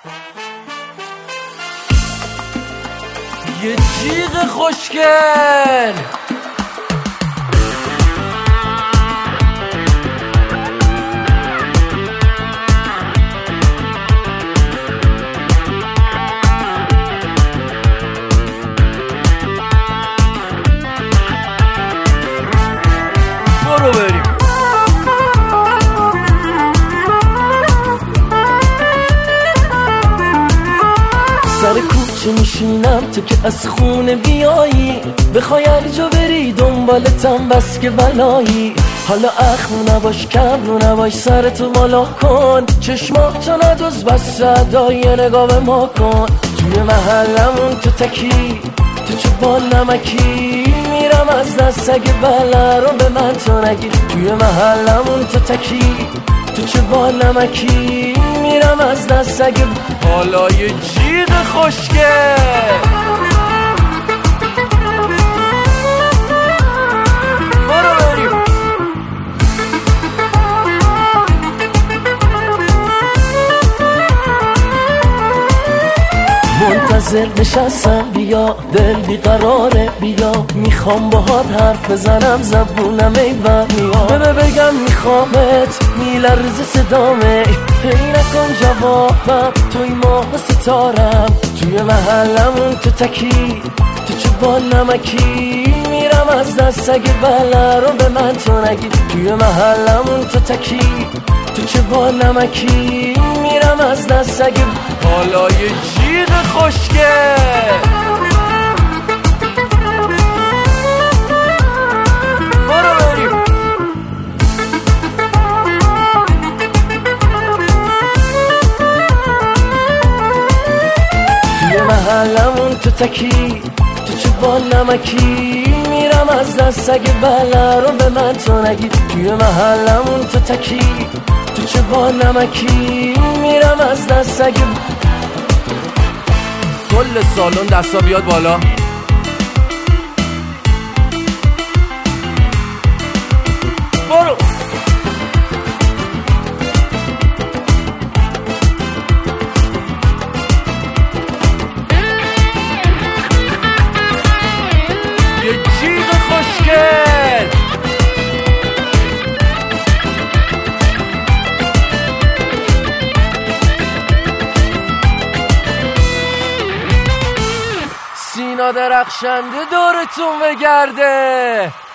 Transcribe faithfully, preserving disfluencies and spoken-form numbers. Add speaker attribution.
Speaker 1: یه جیغ خوشگل برو بریم. سر کوچه میشینم تو که از خونه بیایی، بخوای هر جا بری دنبالتم بس که بلایی. حالا اخم نباش کم رو نباش، سرتو بالا کن، چشماتو ندوز بس صدای نگاه به ما کن. توی محلمون تو تکی تو چه بال نمکی، میرم از دست اگه بله رو به من تو نگی. توی محلمون تو تکی تو چه بال نمکی، میرم از دست اگه حالا یه جیغ خوشگل برو بریم. منتظر نشستم بیا، دل بیقراره بیا، میخوام باهات حرف بزنم زبونم ایوان میاد. ببه بگم میخوامت میلرزه صدامه، هی نکن جوابم توی ماه ستارم. توی محلمون تو تکی تو چه بال نمکی، میرم از دست اگه بله رو به من تو نگی. توی محلمون تو تکی تو چه بال نمکی، میرم از دست اگه حالا یه جیغ خوشگل برو بریم. توی محلمون تو تکی تو چه بال نمکی، میرم از دست اگه بله رو به من تو نگی. توی محلمون تو تکی تو چه بال نمکی، میرم از دست اگه کل سالن دستا بیاد بالا. برو یه جیغ خوشگل سینا درخشنده دورتون بگرده.